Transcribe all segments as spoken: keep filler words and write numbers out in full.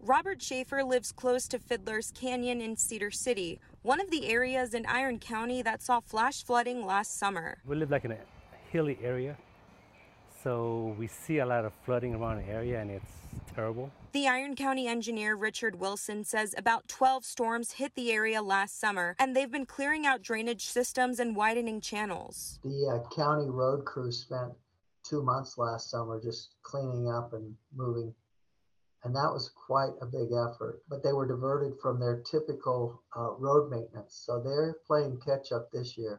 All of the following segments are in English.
Robert Schaefer lives close to Fiddler's Canyon in Cedar City, one of the areas in Iron County that saw flash flooding last summer. We live like in a hilly area, so we see a lot of flooding around the area, and it's terrible. The Iron County engineer Richard Wilson says about twelve storms hit the area last summer, and they've been clearing out drainage systems and widening channels. The uh, county road crew spent two months last summer just cleaning up and moving, and that was quite a big effort. But they were diverted from their typical uh, road maintenance, so they're playing catch up this year.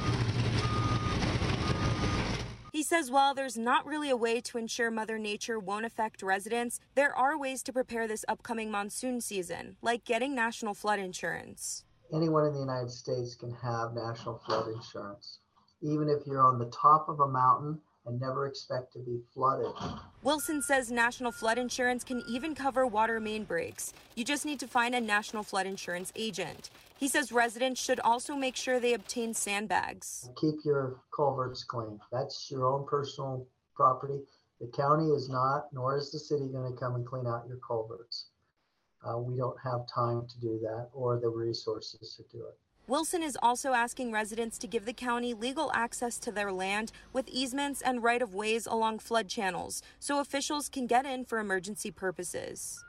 He says while there's not really a way to ensure Mother Nature won't affect residents, there are ways to prepare this upcoming monsoon season, like getting national flood insurance. Anyone in the United States can have national flood insurance, even if you're on the top of a mountain and never expect to be flooded. Wilson says national flood insurance can even cover water main breaks. You just need to find a national flood insurance agent. He says residents should also make sure they obtain sandbags. Keep your culverts clean. That's your own personal property. The county is not, nor is the city, going to come and clean out your culverts. Uh, we don't have time to do that or the resources to do it. Wilson is also asking residents to give the county legal access to their land with easements and right-of-ways along flood channels so officials can get in for emergency purposes.